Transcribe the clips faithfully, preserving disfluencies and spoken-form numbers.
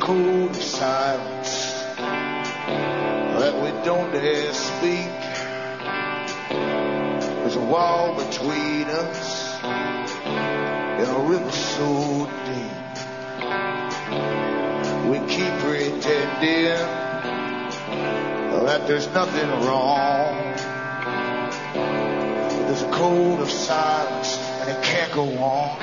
code of silence that we don't dare speak. There's a wall between us in a river so deep. We keep pretending that there's nothing wrong. There's a code of silence and it can't go on.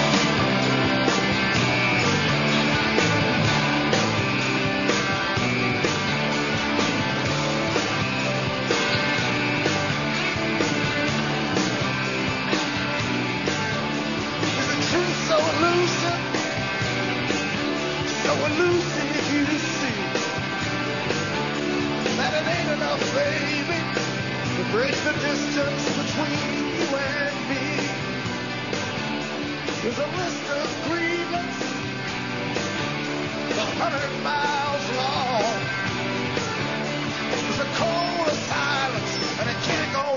Break the distance between you and me. There's a list of grievance a hundred miles long. There's a code of silence and it can't go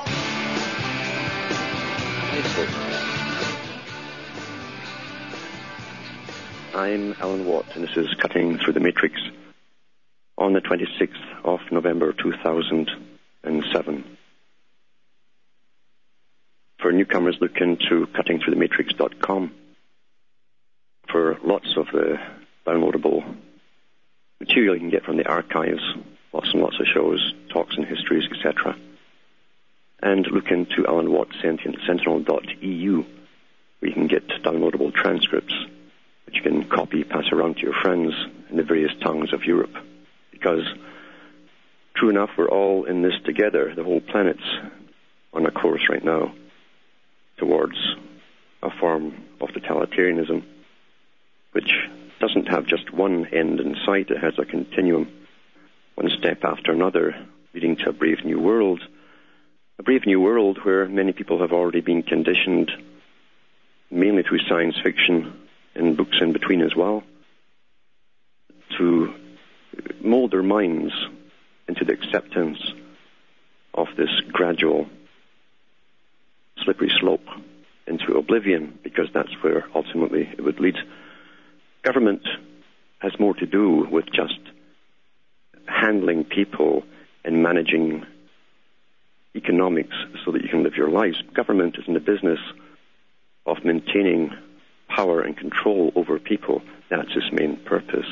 on. I'm Alan Watt, and this is Cutting Through the Matrix on the twenty-sixth of November two thousand seven. For newcomers, look into cutting through the matrix dot com for lots of the downloadable material you can get from the archives, lots and lots of shows, talks and histories, et cetera. And look into Alan Watt Sentient Sentinel dot E U, where you can get downloadable transcripts which you can copy, pass around to your friends in the various tongues of Europe. Because true enough, we're all in this together. The whole planet's on a course right now towards a form of totalitarianism, which doesn't have just one end in sight. It has a continuum, one step after another, leading to a brave new world. A brave new world where many people have already been conditioned, mainly through science fiction and books in between as well, to mold their minds into the acceptance of this gradual slippery slope into oblivion, because that's where ultimately it would lead. Government has more to do with just handling people and managing economics so that you can live your lives. Government is in the business of maintaining power and control over people. That's its main purpose.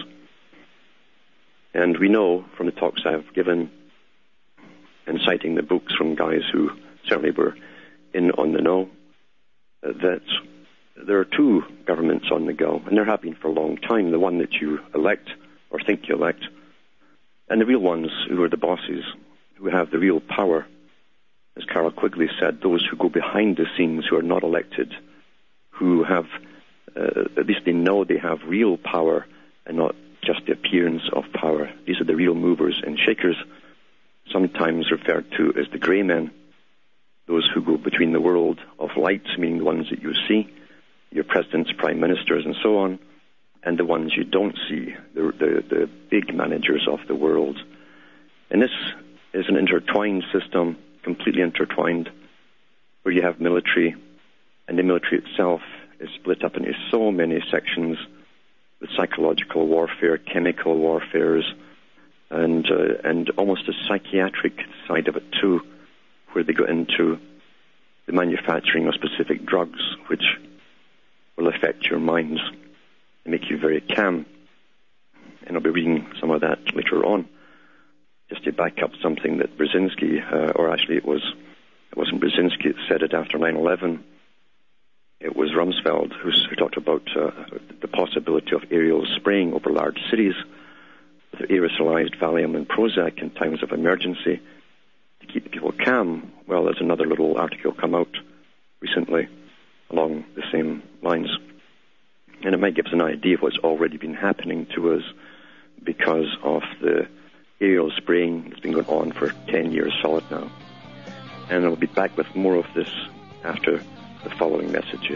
And we know from the talks I've given and citing the books from guys who certainly were in on the know, uh, that there are two governments on the go, and there have been for a long time, the one that you elect or think you elect, and the real ones who are the bosses, who have the real power. As Carol Quigley said, those who go behind the scenes, who are not elected, who have, uh, at least they know they have real power and not just the appearance of power. These are the real movers and shakers, sometimes referred to as the grey men, those who go between the world of light, meaning the ones that you see, your presidents, prime ministers, and so on, and the ones you don't see, the, the, the big managers of the world. And this is an intertwined system, completely intertwined, where you have military, and the military itself is split up into so many sections, with psychological warfare, chemical warfares, and uh, and almost a psychiatric side of it too, where they go into the manufacturing of specific drugs which will affect your minds and make you very calm. And I'll be reading some of that later on, just to back up something that Brzezinski, uh, or actually it was it wasn't Brzezinski that said it after nine eleven. It was Rumsfeld who, who talked about uh, the possibility of aerial spraying over large cities with aerosolized Valium and Prozac in times of emergency to keep people calm. Well, there's another little article come out recently along the same lines. And it might give us an idea of what's already been happening to us because of the aerial spraying that's been going on for ten years solid now. And I'll be back with more of this after the following messages.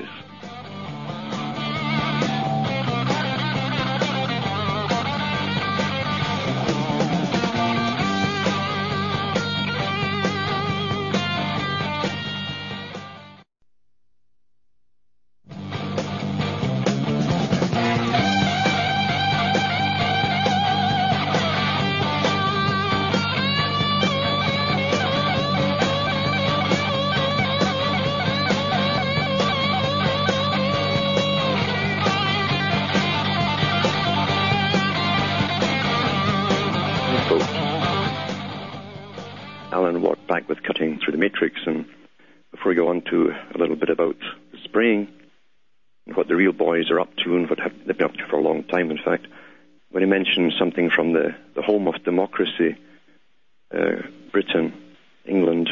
the Matrix. And before we go on to a little bit about the spraying and what the real boys are up to and what have, they've been up to for a long time, in fact, when he mentioned something from the, the home of democracy, uh, Britain, England.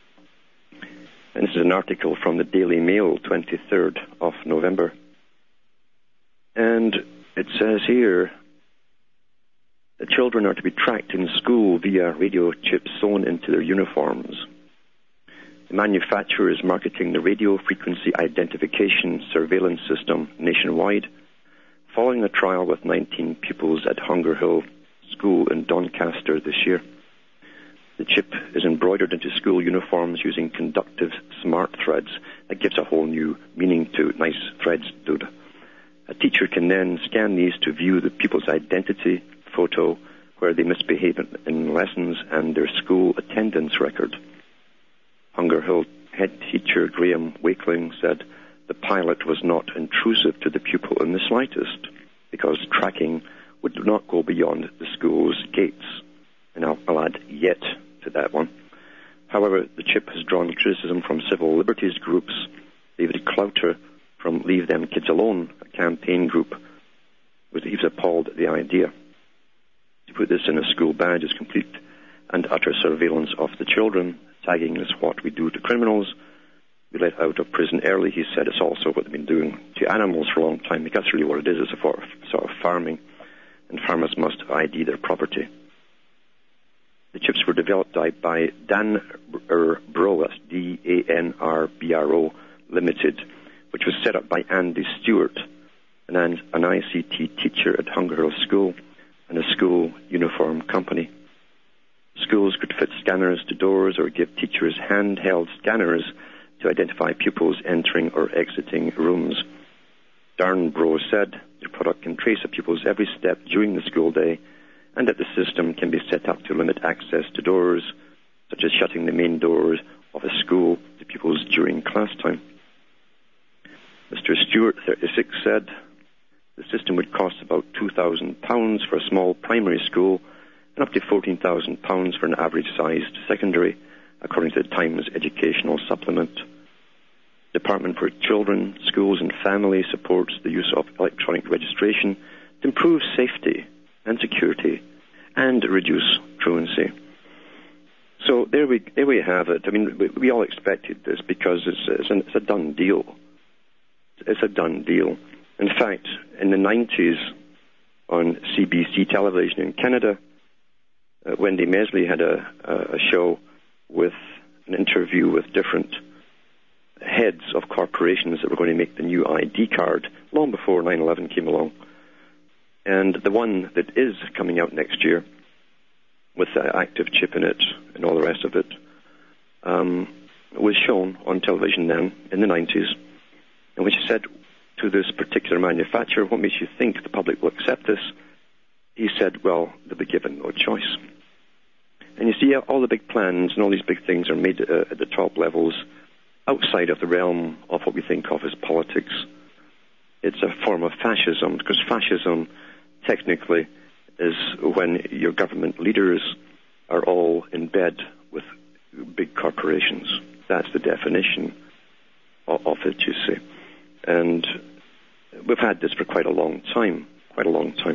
And this is an article from the Daily Mail, twenty-third of November. And it says here, the children are to be tracked in school via radio chips sewn into their uniforms. The manufacturer is marketing the radio frequency identification surveillance system nationwide, following a trial with nineteen pupils at Hunger Hill School in Doncaster this year. The chip is embroidered into school uniforms using conductive smart threads. That gives a whole new meaning to nice threads, dude. A teacher can then scan these to view the pupil's identity, photo, where they misbehave in lessons, and their school attendance record. Hunger Hill head teacher Graham Wakeling said the pilot was not intrusive to the pupil in the slightest, because tracking would not go beyond the school's gates. And I'll, I'll add yet to that one. However, the chip has drawn criticism from civil liberties groups. David Clouter from Leave Them Kids Alone, a campaign group, was he was appalled at the idea. To put this in a school badge is complete and utter surveillance of the children. Tagging is what we do to criminals. We let out of prison early, he said. It's also what they've been doing to animals for a long time, because that's really what it is. It's a sort of, sort of farming, and farmers must I D their property. The chips were developed by Danbro, that's D A N R B R O Limited, which was set up by Andy Stewart, an, an I C T teacher at Hunger Hill School and a school uniform company. Schools could fit scanners to doors or give teachers handheld scanners to identify pupils entering or exiting rooms. Danbro said the product can trace a pupil's every step during the school day, and that the system can be set up to limit access to doors, such as shutting the main doors of a school to pupils during class time. Mister Stewart, thirty-six, said the system would cost about two thousand pounds for a small primary school and up to fourteen thousand pounds for an average-sized secondary, according to the Times Educational Supplement. Department for Children, Schools and Family supports the use of electronic registration to improve safety and security and reduce truancy. So there we there we have it. I mean, we, we all expected this because it's, it's, an, it's a done deal. It's a done deal. In fact, in the nineties, on C B C television in Canada, uh, Wendy Mesley had a, a show with an interview with different heads of corporations that were going to make the new I D card long before nine eleven came along. And the one that is coming out next year, with the active chip in it and all the rest of it, um, was shown on television then, in the nineties, and which said to this particular manufacturer, what makes you think the public will accept this? He said, well, they'll be given no choice. And you see, all the big plans and all these big things are made uh, at the top levels outside of the realm of what we think of as politics. It's a form of fascism, because fascism technically is when your government leaders are all in bed with big corporations. That's the definition of, of it, you see. And we've had this for quite a long time, quite a long time.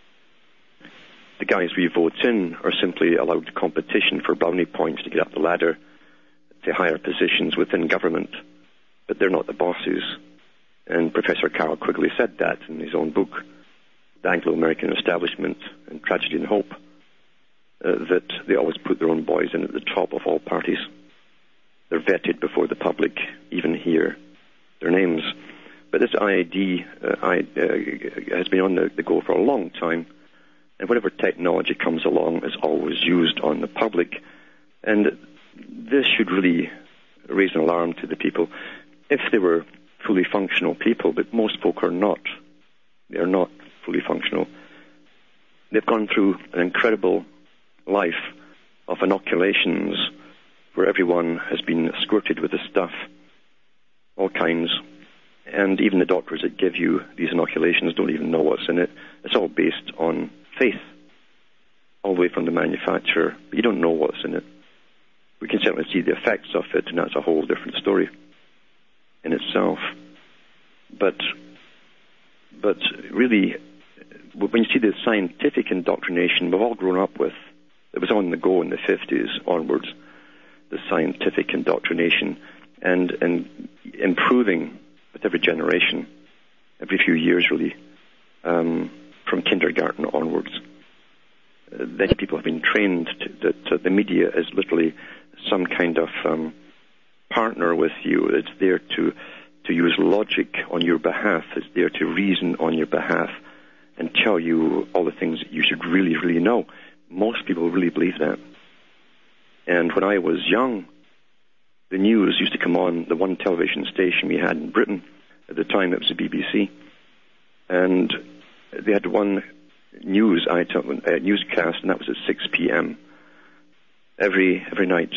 The guys we vote in are simply allowed competition for brownie points to get up the ladder to higher positions within government, but they're not the bosses. And Professor Carroll Quigley said that in his own book, The Anglo-American Establishment and Tragedy and Hope, uh, that they always put their own boys in at the top of all parties. They're vetted before the public even hear their names. But this I D uh, I, uh, has been on the, the go for a long time, and whatever technology comes along is always used on the public. And this should really raise an alarm to the people. If they were fully functional people, but most folk are not. They are not fully functional. They've gone through an incredible life of inoculations where everyone has been squirted with the stuff, all kinds. And even the doctors that give you these inoculations don't even know what's in it. It's all based on faith, all the way from the manufacturer. But you don't know what's in it. we can certainly see the effects of it, and that's a whole different story in itself. But, but really, when you see the scientific indoctrination we've all grown up with, it was on the go in the fifties onwards, the scientific indoctrination, and, and improving with every generation, every few years really, um, from kindergarten onwards. Uh, then people have been trained to, that uh, the media is literally some kind of um, partner with you. It's there to, to use logic on your behalf. It's there to reason on your behalf and tell you all the things that you should really, really know. Most people really believe that. And when I was young, the news used to come on the one television station we had in Britain. At the time, it was the B B C. And they had one news item, uh, newscast, and that was at six p.m. every every night.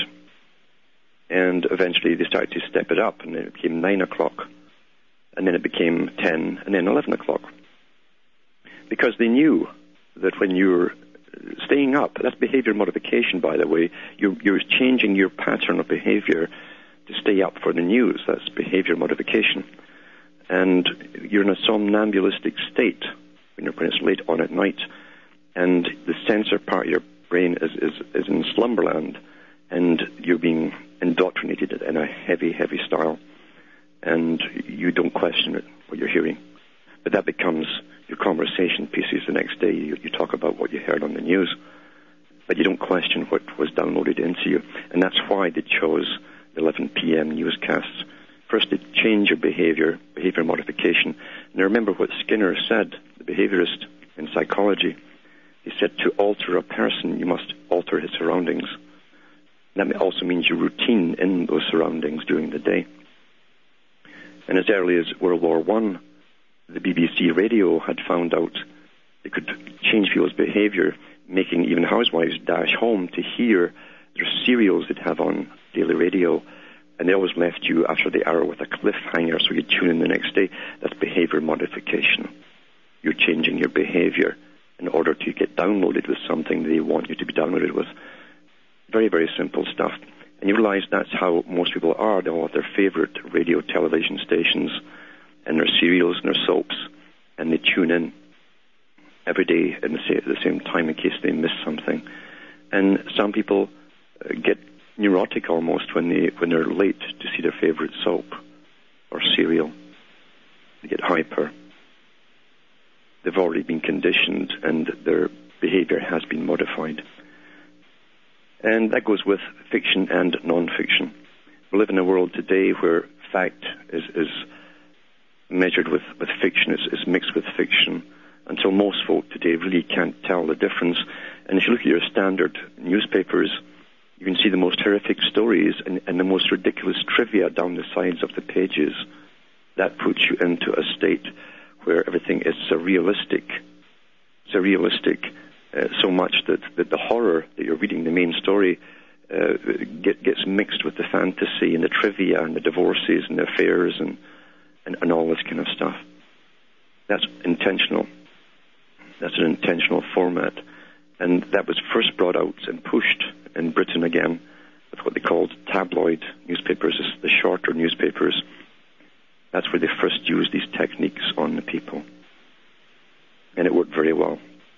And eventually they started to step it up, and it became nine o'clock. And then it became ten, and then eleven o'clock. Because they knew that when you're staying up, that's behavior modification, by the way. You're, you're changing your pattern of behavior to stay up for the news. That's behavior modification. And you're in a somnambulistic state when, you're, when it's late on at night, and the sensor part of your brain is, is, is in slumberland, and you're being indoctrinated in a heavy, heavy style, and you don't question it, what you're hearing. But that becomes your conversation pieces the next day. You, you talk about what you heard on the news, but you don't question what was downloaded into you. And that's why they chose eleven p.m. newscasts. First, they change your behavior, behavior modification. And remember what Skinner said, the behaviorist in psychology. He said, to alter a person, you must alter his surroundings. And that also means your routine in those surroundings during the day. And as early as World War One, the B B C radio had found out they could change people's behavior, making even housewives dash home to hear their serials they'd have on daily radio. And they always left you after the hour with a cliffhanger so you'd tune in the next day. That's behavior modification. You're changing your behavior in order to get downloaded with something they want you to be downloaded with. Very, very simple stuff. And you realize that's how most people are. They all have their favorite radio television stations and their serials and their soaps, and they tune in every day at the same, at the same time in case they miss something. And some people uh, get neurotic almost when they when they're late to see their favorite soap or serial. They get hyper. They've already been conditioned, and their behavior has been modified. And that goes with fiction and non-fiction. We live in a world today where fact is is measured with, with fiction, is, is mixed with fiction, until most folk today really can't tell the difference. And if you look at your standard newspapers, you can see the most horrific stories and, and the most ridiculous trivia down the sides of the pages. That puts you into a state where everything is surrealistic, surrealistic, uh, so much that, that the horror that you're reading, the main story, uh, get, gets mixed with the fantasy and the trivia and the divorces and the affairs and And, and all this kind of stuff. That's intentional. That's an intentional format. And that was first brought out and pushed in Britain again with what they called tabloid newspapers, the shorter newspapers. That's where they first used these techniques on the people. And it worked very well.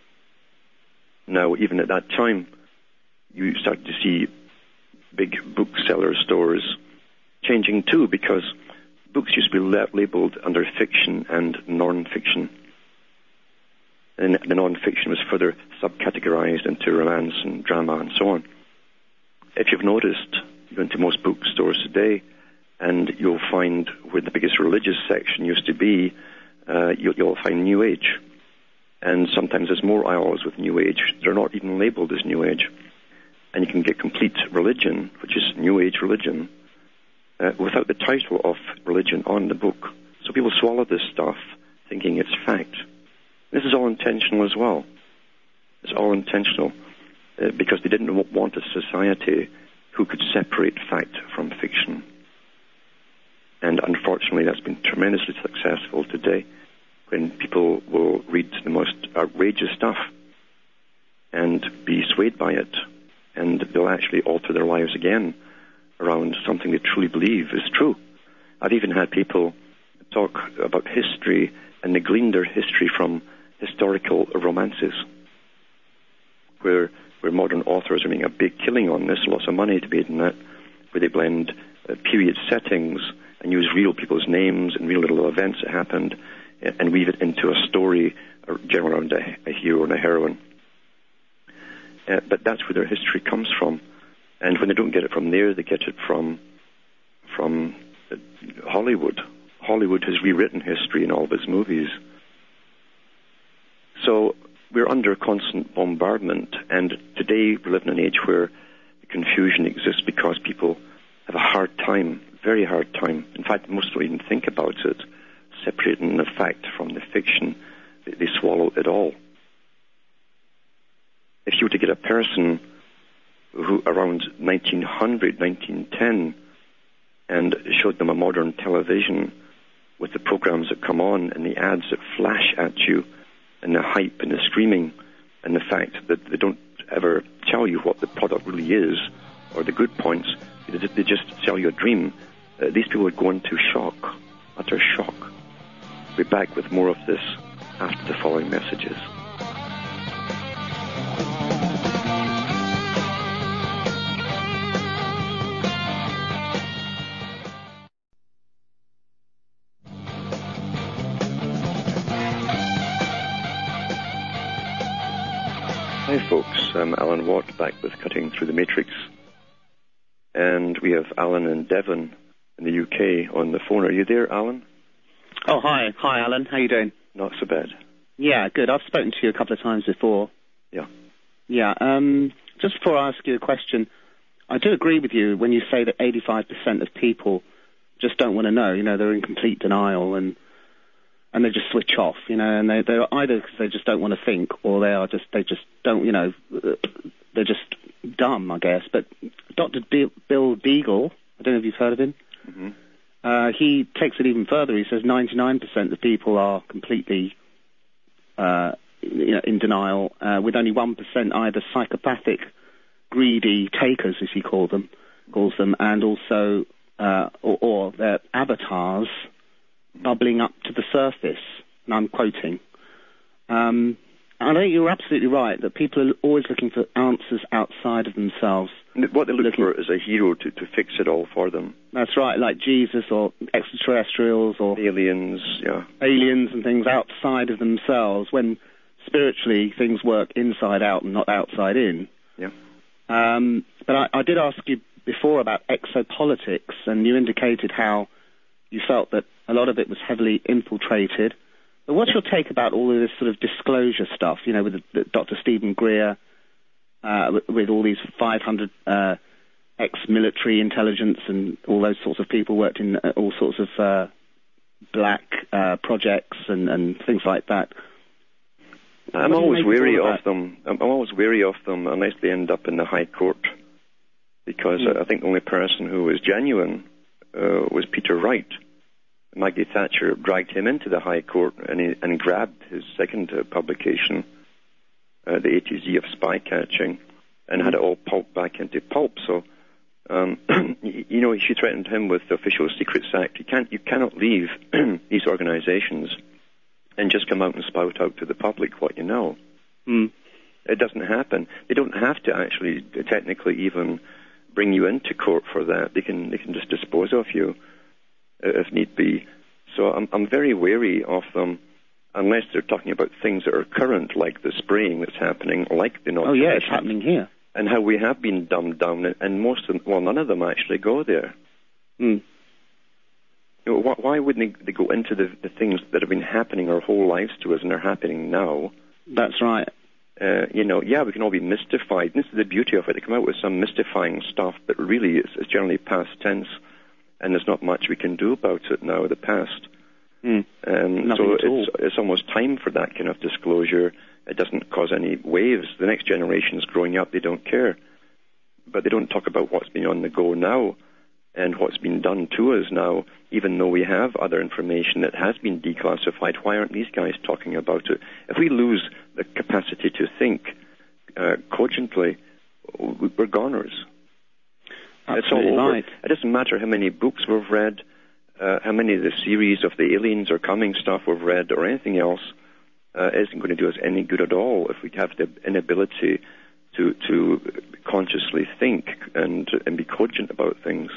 Now, even at that time, you started to see big bookseller stores changing too, because books used to be labeled under fiction and non-fiction. And the non-fiction was further subcategorized into romance and drama and so on. If you've noticed, you go into most bookstores today, and you'll find where the biggest religious section used to be, uh, you'll, you'll find New Age. And sometimes there's more aisles with New Age. They're not even labeled as New Age. And you can get complete religion, which is New Age religion, Uh, without the title of religion on the book. So people swallow this stuff thinking it's fact. This is all intentional as well. It's all intentional uh, because they didn't want a society who could separate fact from fiction. And unfortunately, that's been tremendously successful today when people will read the most outrageous stuff and be swayed by it and they'll actually alter their lives again around something they truly believe is true. I've even had people talk about history, and they glean their history from historical romances, where where modern authors are making a big killing on this, lots of money to be made in that, where they blend uh, period settings and use real people's names and real little events that happened, and weave it into a story, generally around a, a hero and a heroine. Uh, but that's where their history comes from. And when they don't get it from there, they get it from from uh, Hollywood. Hollywood has rewritten history in all of its movies. So we're under constant bombardment, and today we live in an age where the confusion exists because people have a hard time, very hard time. In fact, most don't even think about it, separating the fact from the fiction. They, they swallow it all. If you were to get a person who around nineteen hundred, nineteen ten, and showed them a modern television with the programs that come on and the ads that flash at you and the hype and the screaming and the fact that they don't ever tell you what the product really is or the good points, they just sell you a dream, uh, these people would go into shock, utter shock. We'll be back with more of this after the following messages. Hi folks, I'm Alan Watt, back with Cutting Through the Matrix. And we have Alan and Devon in the U K on the phone. Are you there, Alan? Oh, hi. Hi, Alan. How you doing? Not so bad. Yeah, good. I've spoken to you a couple of times before. Yeah. Yeah, um, just before I ask you a question, I do agree with you when you say that eighty-five percent of people just don't want to know. You know, they're in complete denial and and they just switch off, you know, and they, they're either because they just don't want to think or they are just, they just don't, you know, they're just dumb, I guess. But Doctor D- Bill Deagle, I don't know if you've heard of him, mm-hmm. uh, he takes it even further. He says ninety-nine percent of people are completely uh, you know, in denial, uh, with only one percent either psychopathic, greedy takers, as he called them, calls them, and also, uh, or, or their avatars bubbling up to the surface, and I'm quoting. Um, I think you're absolutely right that people are always looking for answers outside of themselves. What they look looking, for is a hero to, to fix it all for them. That's right, like Jesus or extraterrestrials or aliens, yeah, aliens and things outside of themselves. When spiritually things work inside out and not outside in. Yeah. Um, but I, I did ask you before about exopolitics, and you indicated how you felt that a lot of it was heavily infiltrated. But what's your take about all of this sort of disclosure stuff, you know, with the, the Doctor Stephen Greer, uh, with, with all these five hundred uh, ex-military intelligence and all those sorts of people worked in uh, all sorts of uh, black uh, projects and, and things like that? I'm always wary of them. I'm always wary of them unless they end up in the High Court, because mm. I think the only person who was genuine uh, was Peter Wright. Maggie Thatcher dragged him into the High Court and, he, and grabbed his second uh, publication, uh, the A to Z of spy catching, and had it all pulped back into pulp. So, um, you know, she threatened him with the Official Secrets Act. You can't, you cannot leave these organizations and just come out and spout out to the public what you know. Mm. It doesn't happen. They don't have to actually technically even bring you into court for that. They can they can just dispose of you uh, if need be. So I'm I'm very wary of them unless they're talking about things that are current, like the spraying that's happening, like the oh yeah, it's happening here, and how we have been dumbed down, and most of them, well, none of them actually go there. Mm. You know, wh- why wouldn't they, they go into the, the things that have been happening our whole lives to us and are happening now? That's right. Uh, you know, yeah, we can all be mystified. And this is the beauty of it. They come out with some mystifying stuff, but really it's, it's generally past tense, and there's not much we can do about it now, the past. Mm. Um, so it's, it's almost time for that kind of disclosure. It doesn't cause any waves. The next generation's growing up, they don't care. But they don't talk about what's been on the go now and what's been done to us now, even though we have other information that has been declassified. Why aren't these guys talking about it? If we lose the capacity to think uh, cogently, we're goners. Absolutely it's all over. Right. It doesn't matter how many books we've read, uh, how many of the series of the aliens are coming stuff we've read, or anything else. Uh, isn't going to do us any good at all if we have the inability to to consciously think and and be cogent about things.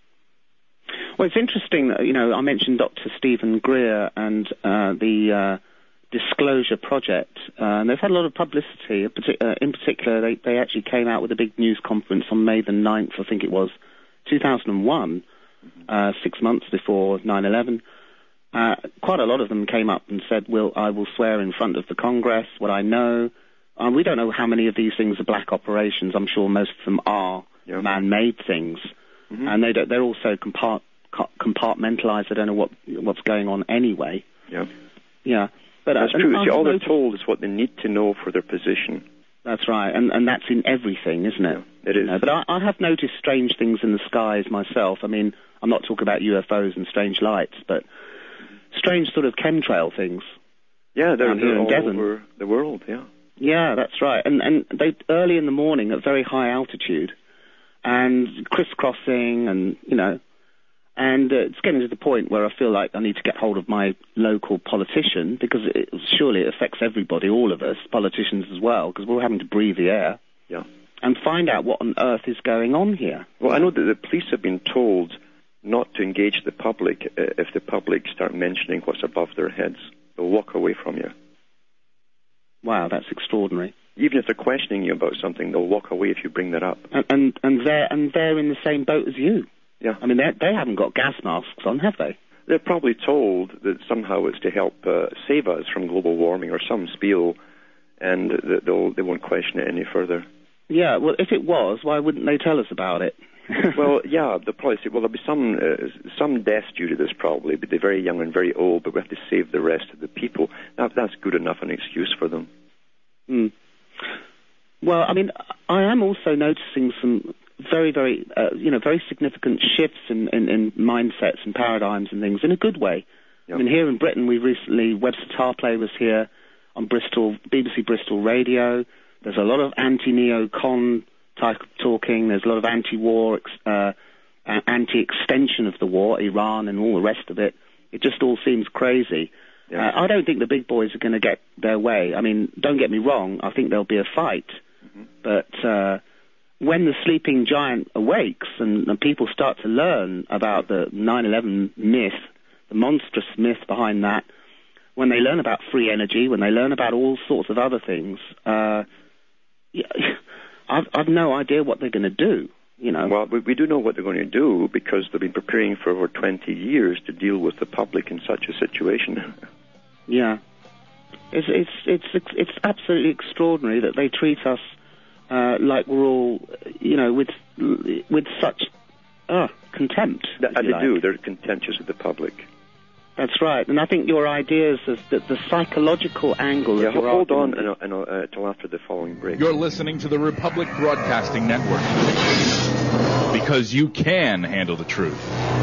Well, it's interesting that, you know, I mentioned Doctor Stephen Greer and uh, the uh, Disclosure Project, uh, and they've had a lot of publicity. In particular, they, they actually came out with a big news conference on May the ninth, I think it was, two thousand one, uh, six months before nine eleven. Uh, quite a lot of them came up and said, "Will I will swear in front of the Congress what I know." Um, we don't know how many of these things are black operations. I'm sure most of them are yeah. man-made things, mm-hmm. and they don't, they're also compart- compartmentalized. I don't know what what's going on anyway. Yeah, yeah. But that's uh, true. See, all they're told is what they need to know for their position. That's right, and and that's in everything, isn't it? Yeah, it is. You know, but I, I have noticed strange things in the skies myself. I mean, I'm not talking about U F Os and strange lights, but strange sort of chemtrail things. Yeah, they're, down here they're in all Devon. over the world. Yeah. Yeah, that's right. And and they early in the morning at very high altitude, and crisscrossing, and you know, and uh, it's getting to the point where I feel like I need to get hold of my local politician, because it, surely it affects everybody, all of us, politicians as well, because we're having to breathe the air. Yeah. And find out what on earth is going on here. Well, I know that the police have been told not to engage the public uh, if the public start mentioning what's above their heads. They'll walk away from you. Wow, that's extraordinary. Even if they're questioning you about something, they'll walk away if you bring that up. And and, and they're and they're in the same boat as you. Yeah. I mean, they they haven't got gas masks on, have they? They're probably told that somehow it's to help uh, save us from global warming or some spiel, and that they'll they won't question it any further. Yeah. Well, if it was, why wouldn't they tell us about it? Well, yeah, they'll probably say, well, there'll be some uh, some deaths due to this probably, but they're very young and very old, but we have to save the rest of the people. That, that's good enough an excuse for them. Mm. Well, I mean, I am also noticing some very, very, uh, you know, very significant shifts in, in, in mindsets and paradigms and things in a good way. Yep. I mean, here in Britain, we recently, Webster Tarplay was here on Bristol, B B C Bristol Radio. There's a lot of anti-neocon type of talking. There's a lot of anti-war, uh, anti-extension of the war, Iran and all the rest of it. It just all seems crazy. Yes. Uh, I don't think the big boys are going to get their way. I mean, don't get me wrong, I think there'll be a fight. Mm-hmm. But uh, when the sleeping giant awakes and, and people start to learn about the nine eleven myth, the monstrous myth behind that, when they learn about free energy, when they learn about all sorts of other things, uh, yeah, I've, I've no idea what they're going to do, you know. Well, we, we do know what they're going to do because they've been preparing for over twenty years to deal with the public in such a situation. Yeah. It's, it's, it's, it's absolutely extraordinary that they treat us uh, like we're all, you know, with with such uh, contempt. That, they like. do. They're contemptuous of the public. That's right, and I think your ideas of the, the psychological angle yeah, of your hold argument... on and, and, uh, till after the following break. You're listening to the Republic Broadcasting Network, because you can handle the truth.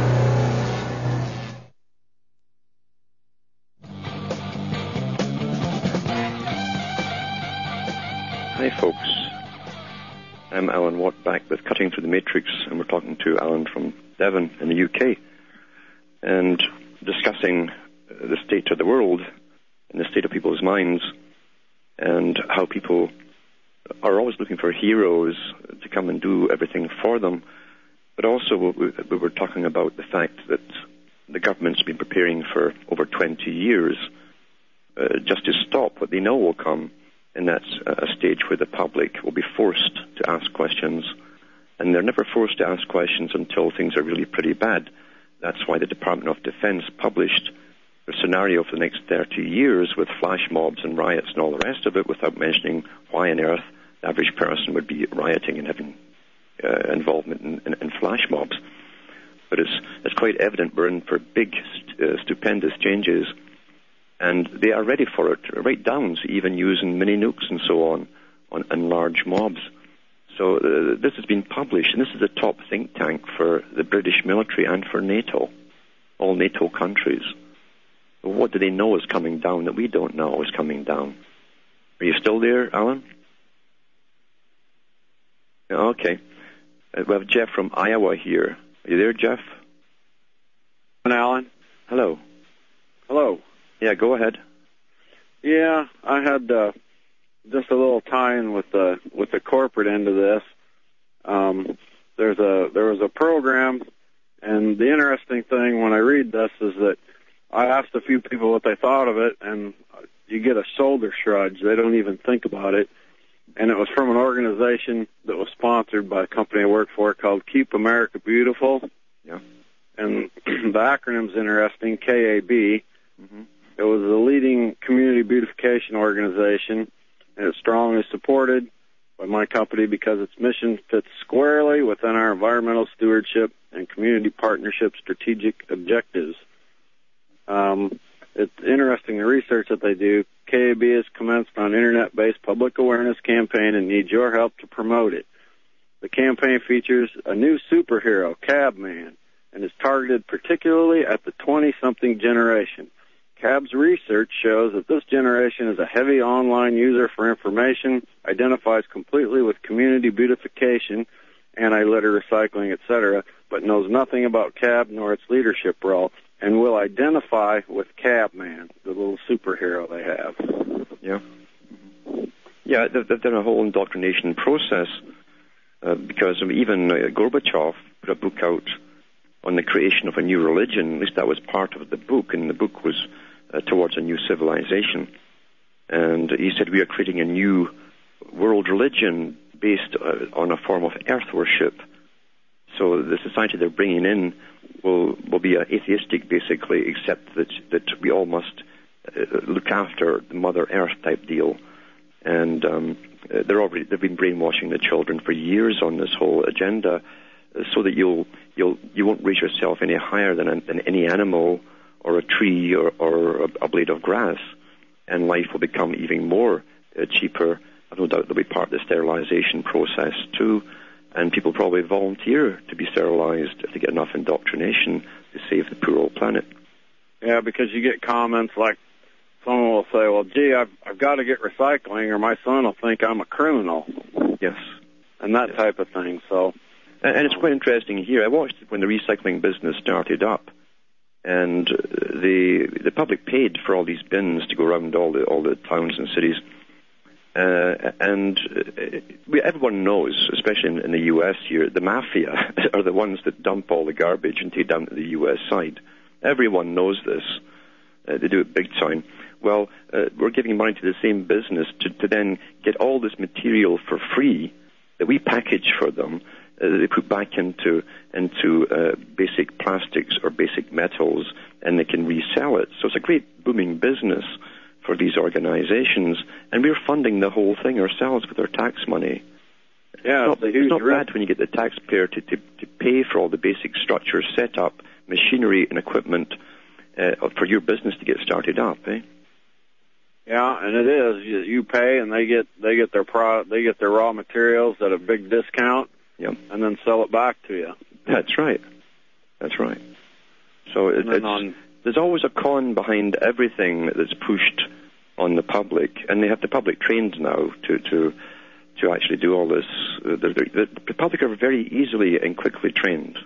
Hi, folks. I'm Alan Watt, back with Cutting Through the Matrix, and we're talking to Alan from Devon in the U K. And discussing the state of the world and the state of people's minds and how people are always looking for heroes to come and do everything for them. But also we, we were talking about the fact that the government's been preparing for over twenty years uh, just to stop what they know will come, and that's a stage where the public will be forced to ask questions. And they're never forced to ask questions until things are really pretty bad. That's why the Department of Defense published a scenario for the next thirty years with flash mobs and riots and all the rest of it, without mentioning why on earth the average person would be rioting and having uh, involvement in, in, in flash mobs. But it's, it's quite evident we're in for big, st- uh, stupendous changes, and they are ready for it, right down to even using mini nukes and so on, on, on large mobs. So uh, this has been published, and this is the top think tank for the British military and for NATO, all NATO countries. So what do they know is coming down that we don't know is coming down? Are you still there, Alan? Okay. Uh, we have Jeff from Iowa here. Are you there, Jeff? Alan. Hello. Hello. Yeah, go ahead. Yeah, I had uh, just a little tie-in with the with the corporate end of this. Um, there's a there was a program, and the interesting thing when I read this is that I asked a few people what they thought of it, and you get a shoulder shrug. They don't even think about it. And it was from an organization that was sponsored by a company I work for called Keep America Beautiful. Yeah. And the acronym's interesting, K A B. Mm-hmm. It was a leading community beautification organization, and it's strongly supported by my company because its mission fits squarely within our environmental stewardship and community partnership strategic objectives. Um, it's interesting, the research that they do. K A B has commenced an internet-based public awareness campaign and needs your help to promote it. The campaign features a new superhero, Cabman, and is targeted particularly at the twenty-something generation. Cab's research shows that this generation is a heavy online user for information, identifies completely with community beautification, anti-litter recycling, et cetera, but knows nothing about Cab nor its leadership role, and will identify with Cabman, the little superhero they have. Yeah. Yeah, they've, they've done a whole indoctrination process uh, because even uh, Gorbachev put a book out on the creation of a new religion. At least that was part of the book, and the book was uh, towards a new civilization. And he said, we are creating a new world religion based uh, on a form of earth worship. So the society they're bringing in will will be atheistic, basically, except that that we all must uh, look after the Mother Earth type deal. And um, they're already they've been brainwashing the children for years on this whole agenda, uh, so that you'll you'll you won't raise yourself any higher than a, than any animal or a tree or or a, a blade of grass, and life will become even more uh, cheaper. I've no doubt there'll be part of the sterilization process too. And people probably volunteer to be sterilized if they get enough indoctrination to save the poor old planet. Yeah, because you get comments like someone will say, well, gee, I've, I've got to get recycling or my son will think I'm a criminal. Yes. And that yes. type of thing. So, And, and it's quite interesting here. I watched it when the recycling business started up. And the the public paid for all these bins to go around all the all the towns and cities. Uh, and uh, we, everyone knows, especially in, in the U S here, the mafia are the ones that dump all the garbage and take down to the U S side. Everyone knows this. Uh, they do it big time. Well, uh, we're giving money to the same business to, to then get all this material for free that we package for them, uh, that they put back into into uh, basic plastics or basic metals, and they can resell it. So it's a great booming business for these organizations, and we're funding the whole thing ourselves with our tax money. Yeah, it's not, it's not bad when you get the taxpayer to, to, to pay for all the basic structure, set up, machinery and equipment uh, for your business to get started up, eh? Yeah, and it is. You, you pay, and they get they get their product, they get their raw materials at a big discount, yep. and then sell it back to you. That's right. That's right. So it, it's. On, There's always a con behind everything that's pushed on the public, and they have the public trained now to to, to actually do all this. The, the, the public are very easily and quickly trained.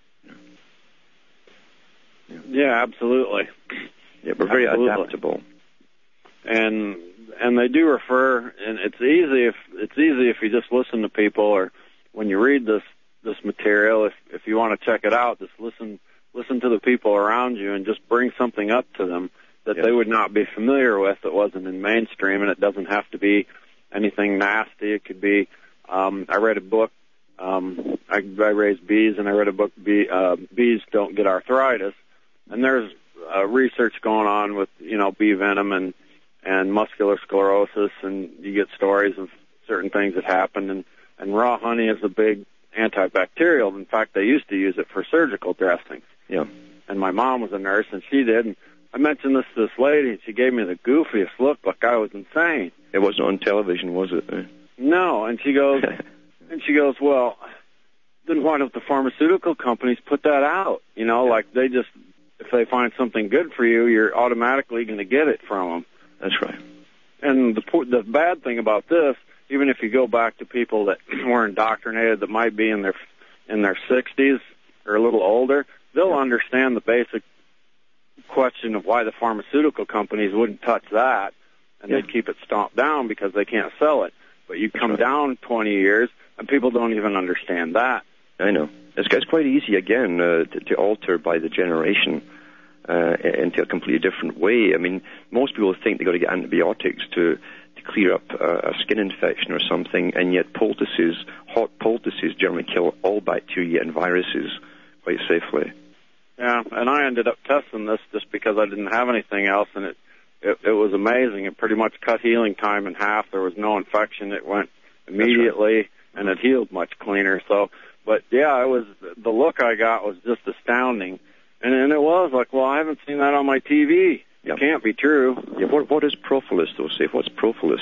Yeah, yeah absolutely. Yeah, we're very absolutely. adaptable. And and they do refer, and it's easy if it's easy if you just listen to people, or when you read this this material, if if you want to check it out, just listen. Listen to the people around you and just bring something up to them that yes. they would not be familiar with that wasn't in mainstream, and it doesn't have to be anything nasty. It could be, um, I read a book, um, I, I raised bees, and I read a book, Bee, uh, Bees Don't Get Arthritis, and there's uh, research going on with, you know, bee venom and, and muscular sclerosis, and you get stories of certain things that happen, and, and raw honey is a big antibacterial. In fact, they used to use it for surgical dressings. Yeah. And my mom was a nurse, and she did. And I mentioned this to this lady, and she gave me the goofiest look, like I was insane. It wasn't on television, was it? Eh? No. And she goes, and she goes, well, then why don't the pharmaceutical companies put that out? You know, yeah. like they just, if they find something good for you, you're automatically going to get it from them. That's right. And the the bad thing about this even if you go back to people that were indoctrinated that might be in their in their sixties or a little older, they'll understand the basic question of why the pharmaceutical companies wouldn't touch that, and yeah. they'd keep it stomped down because they can't sell it. But you come right. down twenty years, and people don't even understand that. I know. It's, it's quite easy, again, uh, to, to alter by the generation uh, into a completely different way. I mean, most people think they've got to get antibiotics to, to clear up uh, a skin infection or something, and yet poultices, hot poultices generally kill all bacteria and viruses quite safely. Yeah, and I ended up testing this just because I didn't have anything else, and it, it, it was amazing. It pretty much cut healing time in half. There was no infection. It went immediately, right. and it healed much cleaner. So, but yeah, it was the look I got was just astounding, and and it was like, well, I haven't seen that on my T V. Yep. It can't be true. Yeah, what what is propolis, though, Steve? What's propolis?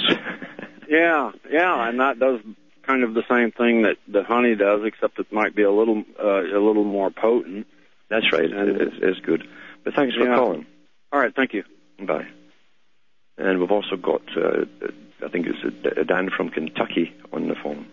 yeah, yeah, and that does kind of the same thing that the honey does, except it might be a little uh, a little more potent. That's right. It's, it's good. But thanks for yeah. calling. All right, thank you. Bye. And we've also got, uh, I think it's Dan from Kentucky on the phone.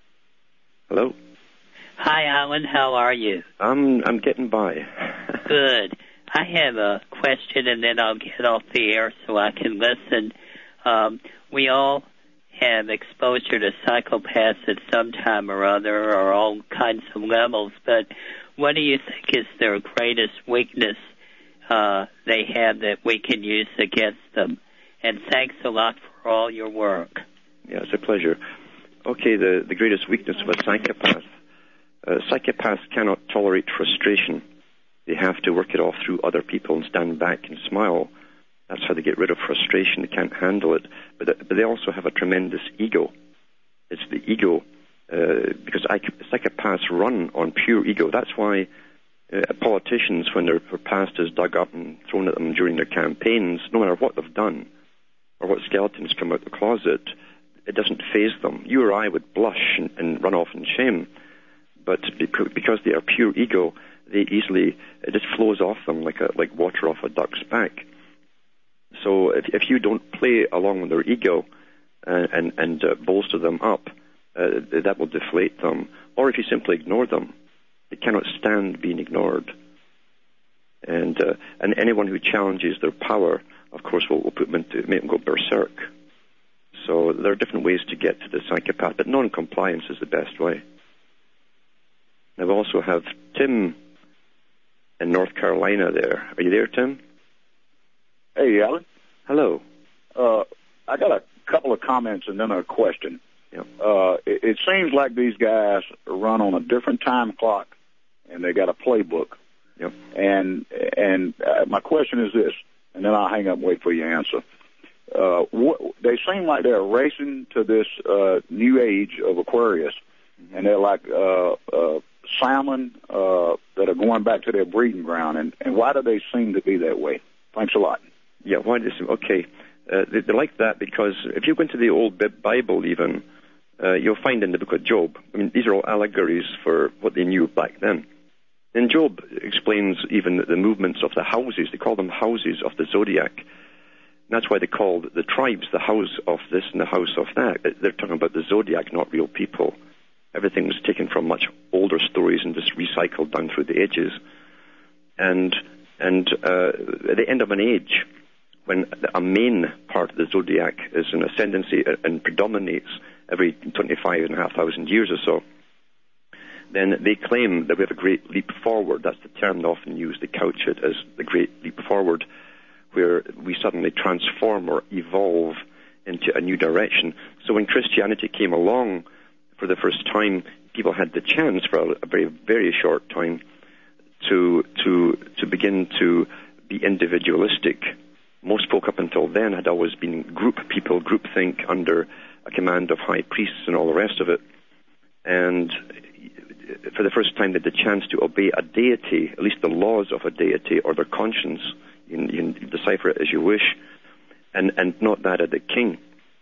Hello. Hi, Alan. How are you? I'm I'm getting by. Good. I have a question, and then I'll get off the air so I can listen. Um, we all have exposure to psychopaths at some time or other, or all kinds of levels, but what do you think is their greatest weakness uh, they have that we can use against them? And thanks a lot for all your work. Yeah, it's a pleasure. Okay, the, the greatest weakness of a psychopath. Uh, psychopaths cannot tolerate frustration. They have to work it off through other people and stand back and smile. That's how they get rid of frustration. They can't handle it. But, but they also have a tremendous ego. It's the ego. Uh, because psychopaths run on pure ego. That's why uh, politicians, when their past is dug up and thrown at them during their campaigns, no matter what they've done or what skeletons come out the closet, it doesn't faze them. You or I would blush and, and run off in shame. But because they are pure ego, they easily, it just flows off them like a, like water off a duck's back. So if, if you don't play along with their ego uh, and, and uh, bolster them up, Uh, that will deflate them. Or if you simply ignore them, they cannot stand being ignored. And uh, and anyone who challenges their power, of course, will, will put them into, make them go berserk. So there are different ways to get to the psychopath, but non-compliance is the best way. Now we also have Tim in North Carolina there. Are you there, Tim? Hey, Alan. Hello. Uh, I got a couple of comments and then a question. Yep. Uh, it, it seems like these guys run on a different time clock, and they got a playbook. Yep. And and uh, my question is this, and then I'll hang up and wait for your answer. Uh, what, they seem like they're racing to this uh, new age of Aquarius, mm-hmm. and they're like uh, uh, salmon uh, that are going back to their breeding ground. And, and why do they seem to be that way? Thanks a lot. Yeah, why do they seem, okay. Uh, they, they're like that because if you go into the old Bible even, uh, you'll find in the book of Job, I mean, these are all allegories for what they knew back then. And Job explains even the movements of the houses. They call them houses of the zodiac. And that's why they called the tribes the house of this and the house of that. They're talking about the zodiac, not real people. Everything was taken from much older stories and just recycled down through the ages. And and uh, at the end of an age, when a main part of the zodiac is in ascendancy and predominates every twenty-five and a half thousand years or so, then they claim that we have a great leap forward. That's the term they often use. They couch it as the great leap forward, where we suddenly transform or evolve into a new direction. So when Christianity came along for the first time, people had the chance for a very, very short time to to to begin to be individualistic. Most folk up until then had always been group people, groupthink under a command of high priests and all the rest of it. And for the first time, they had the chance to obey a deity, at least the laws of a deity or their conscience. You can, you can decipher it as you wish, and, and not that of the king.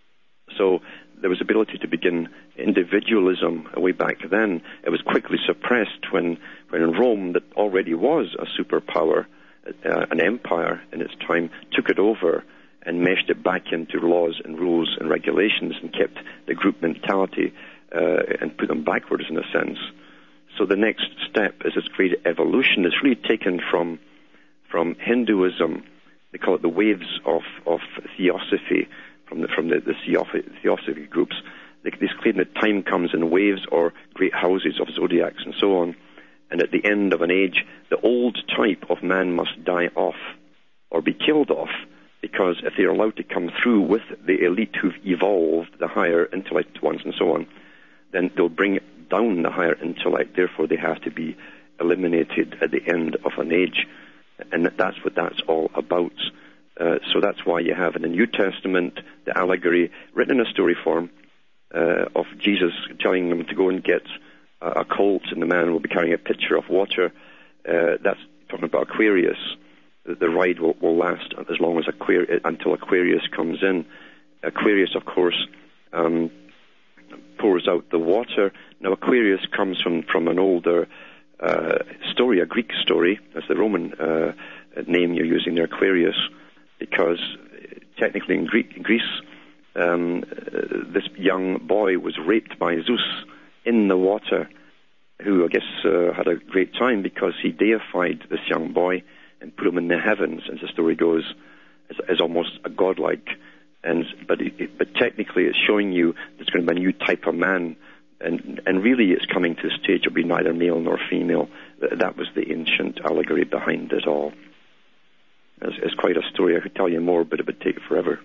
So there was ability to begin individualism way back then. It was quickly suppressed when, when Rome, that already was a superpower, uh, an empire in its time, took it over and meshed it back into laws and rules and regulations and kept the group mentality uh, and put them backwards in a sense. So the next step is this great evolution. It's really taken from from Hinduism. They call it the waves of, of theosophy, from the from the, the theosophy groups. They, they claim that time comes in waves or great houses of zodiacs and so on. And at the end of an age, the old type of man must die off or be killed off, because if they're allowed to come through with the elite who've evolved, the higher intellect ones and so on, then they'll bring down the higher intellect. Therefore, they have to be eliminated at the end of an age. And that's what that's all about. Uh, so that's why you have in the New Testament the allegory written in a story form uh, of Jesus telling them to go and get a, a colt, and the man will be carrying a pitcher of water. Uh, that's talking about Aquarius. The, the ride will, will last as long as Aquarius, until Aquarius comes in. Aquarius, of course, um, pours out the water. Now, Aquarius comes from, from an older uh, story, a Greek story. That's the Roman uh, name you're using there, Aquarius, because technically in Greek, Greece, um, uh, this young boy was raped by Zeus in the water, who I guess uh, had a great time because he deified this young boy and put him in the heavens, as the story goes, as, as almost a godlike. And but it, but technically, it's showing you there's going to be a new type of man, and and really, it's coming to a stage of being neither male nor female. That was the ancient allegory behind it all. It's, it's quite a story. I could tell you more, but it would take forever.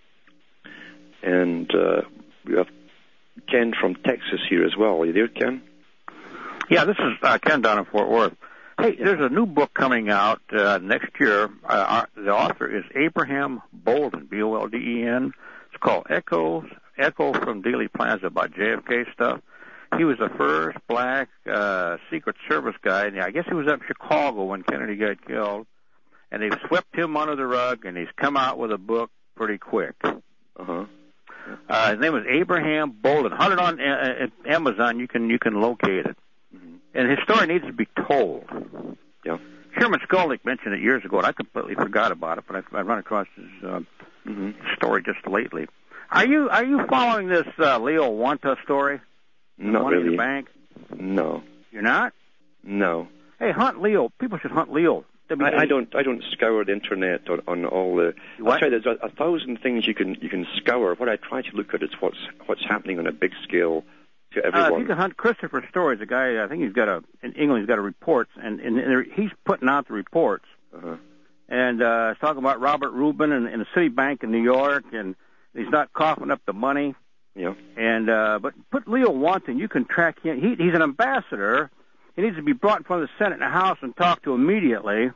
And uh, we have Ken from Texas here as well. Are you there, Ken? Yeah, this is uh, Ken down in Fort Worth. Hey, there's a new book coming out uh, next year. Uh, the author is Abraham Bolden, B O L D E N. It's called Echoes, Echo from Dealey Plaza about J F K stuff. He was the first black uh, Secret Service guy. And I guess he was up in Chicago when Kennedy got killed. And they've swept him under the rug, and he's come out with a book pretty quick. Uh-huh. Uh, his name was Abraham Bolden. Hunt it on uh, Amazon. You can you can locate it. Mm-hmm. And his story needs to be told. Yeah. Sherman Skolnick mentioned it years ago, and I completely forgot about it. But I, I run across his uh, mm-hmm. story just lately. Are you are you following this uh, Leo Wanta story? Not Money really. In the bank? No. You're not? No. Hey, hunt Leo. People should hunt Leo. I, I don't. I don't scour the internet on, on all the. What? I try, there's a, a thousand things you can you can scour. What I try to look at is what's what's happening on a big scale to everyone. Uh, if you can hunt Christopher Stories, a guy I think he's got a in England. He's got a reports, and, and, and he's putting out the reports. Uh-huh. And uh, he's talking about Robert Rubin and, and the Citibank in New York, and he's not coughing up the money. Yeah. And uh, but put Leo Wanton. You can track him. He, he's an ambassador. He needs to be brought in front of the Senate and the House and talked to immediately.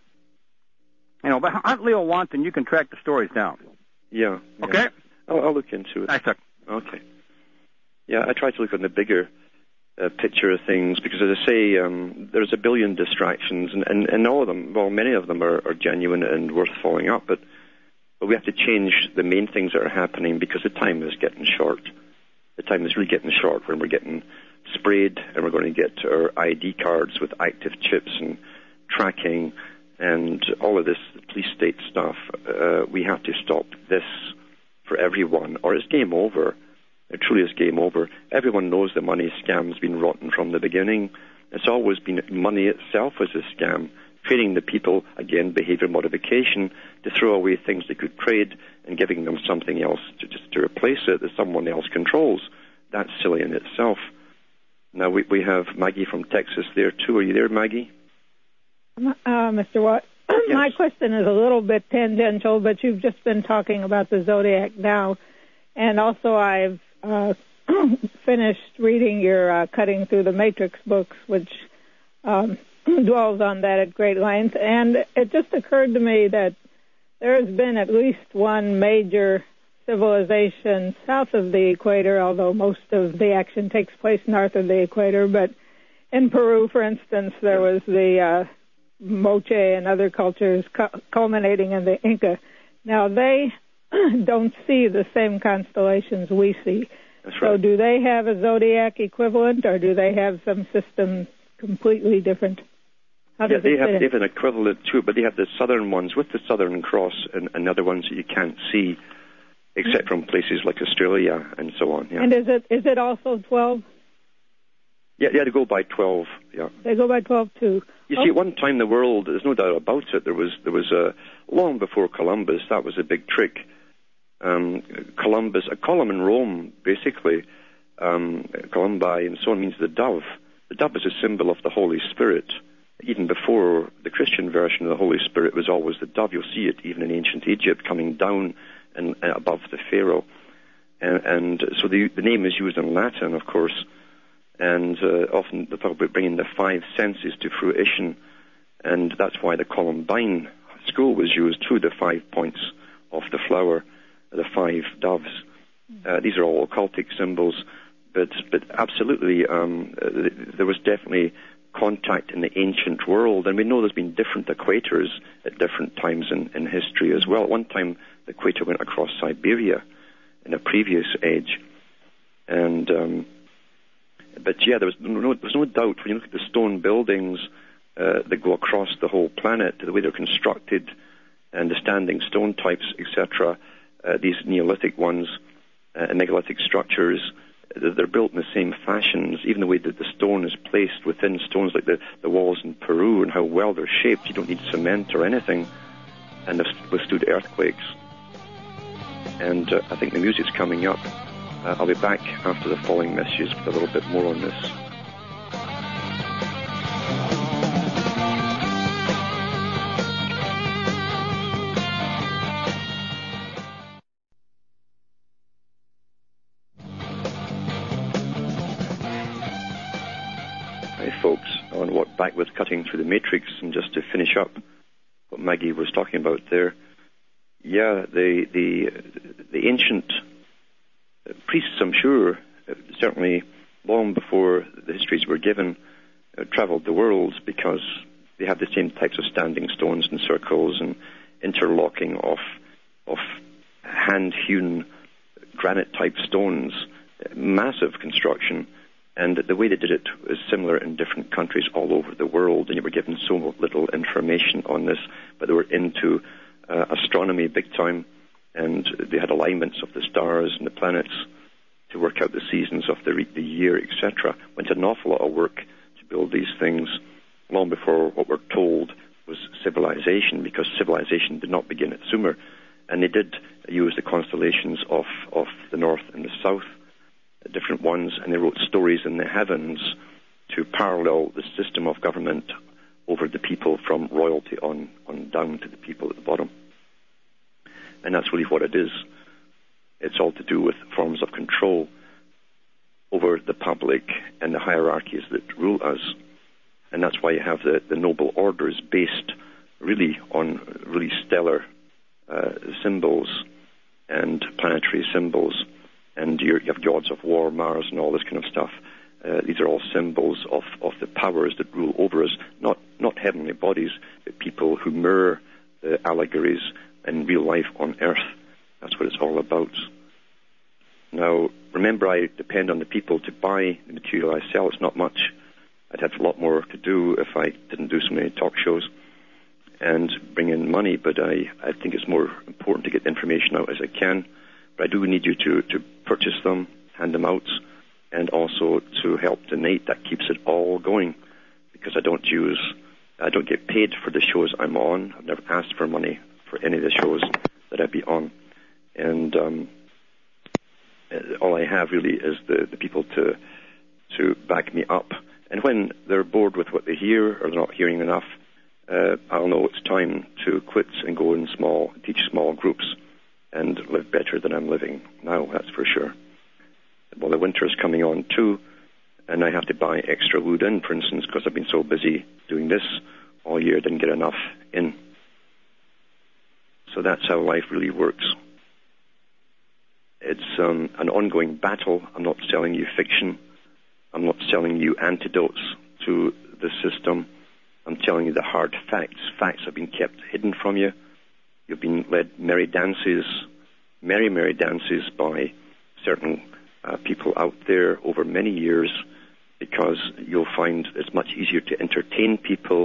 You know, but hunt Leo Wanton, you can track the stories down. Yeah. yeah. Okay? I'll, I'll look into it. Nice, sir. Okay. Yeah, I try to look on the bigger uh, picture of things because, as I say, um, there's a billion distractions, and, and, and all of them, well, many of them are, are genuine and worth following up, but, but we have to change the main things that are happening because the time is getting short. The time is really getting short when we're getting sprayed and we're going to get our I D cards with active chips and tracking and all of this police state stuff. Uh, we have to stop this for everyone, or it's game over. It truly is game over. Everyone knows the money scam's been rotten from the beginning. It's always been money itself as a scam, trading the people, again, behavior modification, to throw away things they could trade and giving them something else to, just to replace it that someone else controls. That's silly in itself. Now, we, we have Maggie from Texas there, too. Are you there, Maggie? Uh, Mister Watt, yes. My question is a little bit tangential, but you've just been talking about the Zodiac now, and also I've uh, finished reading your uh, Cutting Through the Matrix books, which um, dwells on that at great length, and it just occurred to me that there has been at least one major civilization south of the equator, although most of the action takes place north of the equator, but in Peru, for instance, there was the uh, Moche and other cultures cu- culminating in the Inca. Now, they don't see the same constellations we see. That's right. So do they have a zodiac equivalent, or do they have some system completely different? How yeah, does they it have, fit they have an equivalent too, but they have the southern ones with the Southern Cross and, and other ones that you can't see, except from places like Australia and so on. Yeah. And is it is it also twelve? Yeah, yeah, they go by twelve. Yeah, they go by twelve too. You okay. see, at one time the world, there's no doubt about it. There was there was a long before Columbus. That was a big trick. Um, Columbus, a column in Rome, basically, um, Columbi and so on means the dove. The dove is a symbol of the Holy Spirit. Even before the Christian version of the Holy Spirit was always the dove. You'll see it even in ancient Egypt coming down and uh, above the Pharaoh. And, and so the, the name is used in Latin, of course. And uh, often they talk about bringing the five senses to fruition, and that's why the Columbine school was used too, the five points of the flower, the five doves. Uh, these are all occultic symbols, but but absolutely um, uh, there was definitely contact in the ancient world, and we know there's been different equators at different times in, in history as well. At one time, the equator went across Siberia in a previous age, and um, But yeah, there was no, there's no doubt when you look at the stone buildings uh, that go across the whole planet, the way they're constructed, and the standing stone types, et cetera. Uh, these Neolithic ones uh, and megalithic structures, they're built in the same fashions. Even the way that the stone is placed within stones, like the, the walls in Peru, and how well they're shaped. You don't need cement or anything, and they've withstood earthquakes. And uh, I think the music's coming up. Uh, I'll be back after the following messages with a little bit more on this. Hi folks, I want to walk back with Cutting Through the Matrix, and just to finish up what Maggie was talking about there. Yeah, the the the ancient priests, I'm sure, certainly long before the histories were given, uh, traveled the world because they had the same types of standing stones and circles and interlocking of of hand-hewn granite-type stones, massive construction, and the way they did it was similar in different countries all over the world, and you were given so little information on this, but they were into uh, astronomy big time, and they had alignments of the stars and the planets to work out the seasons of the, the year, et cetera. Went an awful lot of work to build these things long before what we're told was civilization, because civilization did not begin at Sumer. And they did use the constellations of, of the north and the south, different ones, and they wrote stories in the heavens to parallel the system of government over the people from royalty on, on down to the people at the bottom. And that's really what it is. It's all to do with forms of control over the public and the hierarchies that rule us. And that's why you have the, the noble orders based really on really stellar uh, symbols and planetary symbols. And you're, you have gods of war, Mars, and all this kind of stuff. Uh, these are all symbols of, of the powers that rule over us, not, not heavenly bodies, but people who mirror the allegories in real life on Earth. That's what it's all about. Now, remember, I depend on the people to buy the material I sell. It's not much. I'd have a lot more to do if I didn't do so many talk shows and bring in money, but I, I think it's more important to get information out as I can. But I do need you to, to purchase them, hand them out, and also to help donate. That keeps it all going, because I don't use, I don't get paid for the shows I'm on. I've never asked for money for any of the shows that I'd be on. And um, all I have really is the, the people to to back me up. And when they're bored with what they hear or they're not hearing enough, uh, I'll know it's time to quit and go in small, teach small groups and live better than I'm living now, that's for sure. Well, the winter's coming on too, and I have to buy extra wood in, for instance, because I've been so busy doing this all year, didn't get enough in. So that's how life really works. It's um, an ongoing battle. I'm not selling you fiction. I'm not selling you antidotes to the system. I'm telling you the hard facts. Facts have been kept hidden from you. You've been led merry dances, merry, merry dances by certain uh, people out there over many years, because you'll find it's much easier to entertain people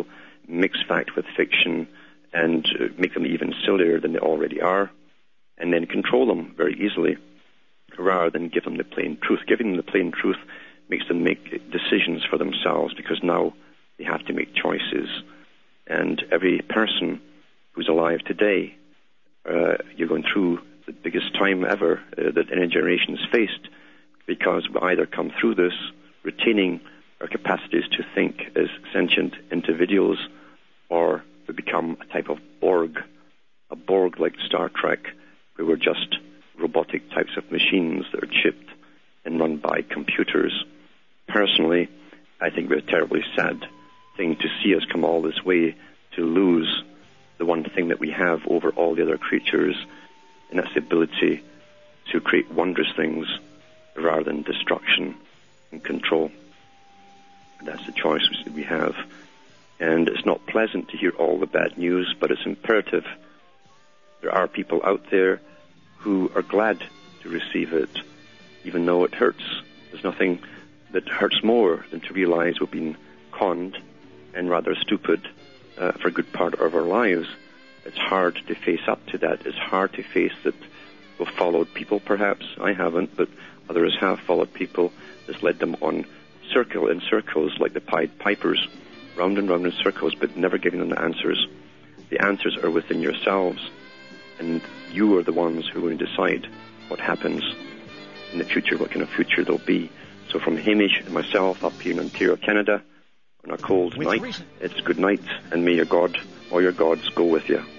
mix fact with fiction and uh, make them even sillier than they already are, and then control them very easily, rather than give them the plain truth. Giving them the plain truth makes them make decisions for themselves, because now they have to make choices. And every person who's alive today, uh, you're going through the biggest time ever uh, that any generation has faced, because we either come through this retaining our capacities to think as sentient individuals, or we become a type of Borg, a Borg like Star Trek, where we're just robotic types of machines that are chipped and run by computers. Personally, I think we're a terribly sad thing to see us come all this way to lose the one thing that we have over all the other creatures, and that's the ability to create wondrous things rather than destruction and control. That's the choice that we have. And it's not pleasant to hear all the bad news, but it's imperative. There are people out there who are glad to receive it, even though it hurts. There's nothing that hurts more than to realize we've been conned and rather stupid uh, for a good part of our lives. It's hard to face up to that. It's hard to face that we've followed people, perhaps. I haven't, but others have followed people. That's led them on circle in circles like the Pied Pipers, round and round in circles, but never giving them the answers. The answers are within yourselves, and you are the ones who are going to decide what happens in the future, what kind of future there'll be. So from Hamish and myself up here in Ontario, Canada, on a cold night, it's good night, and may your God or your gods go with you.